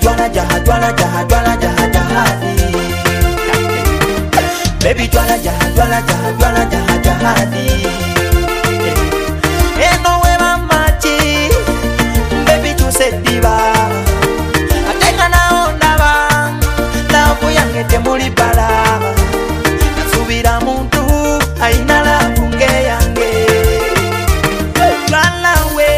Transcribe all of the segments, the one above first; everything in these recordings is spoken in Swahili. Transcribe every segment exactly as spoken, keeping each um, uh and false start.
twala jaha twala jaha twala jaha jahadi. Baby twala jaha twala jaha twala jaha jahadi. Eno we mamachi baby tu se diva. Atenga na onda ba lavu yange temuli bala. Subira muntu aina lavu nge yange. Twala we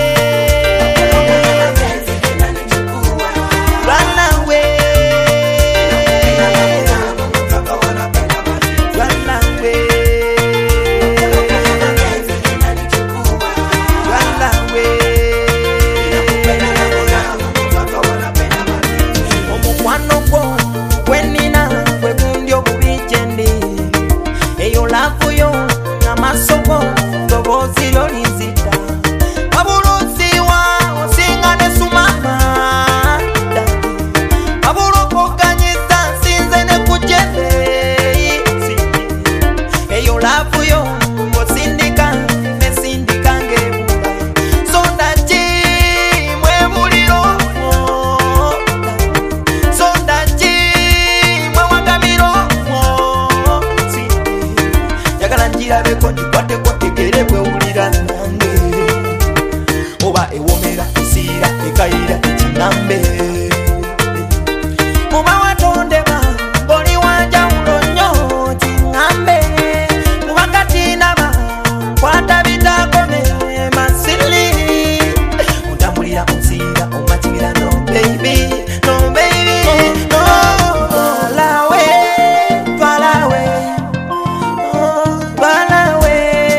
oba ewomera isira ekaira ekinambe muba watondeba boli wanja ulonyo tinambe muba katinaba kwata bitakome masili utambulira musira omachigira no baby no baby no twalawe twalawe twalawe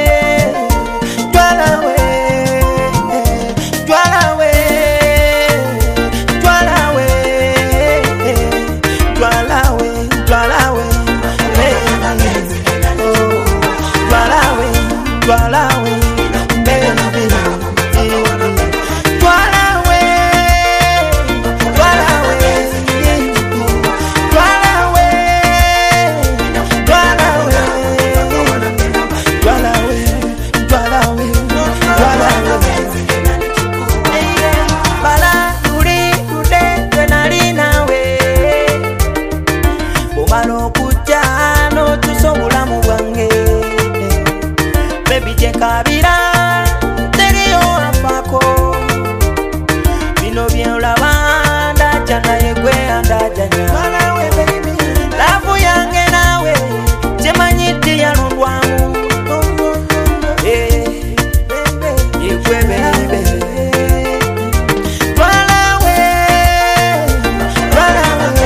kabira terio apako bino bien la banda chana yegwe anda janya malawe baby lavu yange nawe chemanyiti ya lundwamu eh yegwe baby twalawe twalawe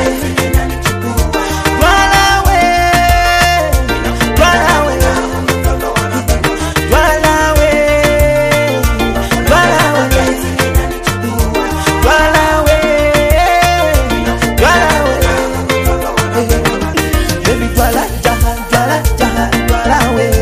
Twala jaha, twala jaha, twala we.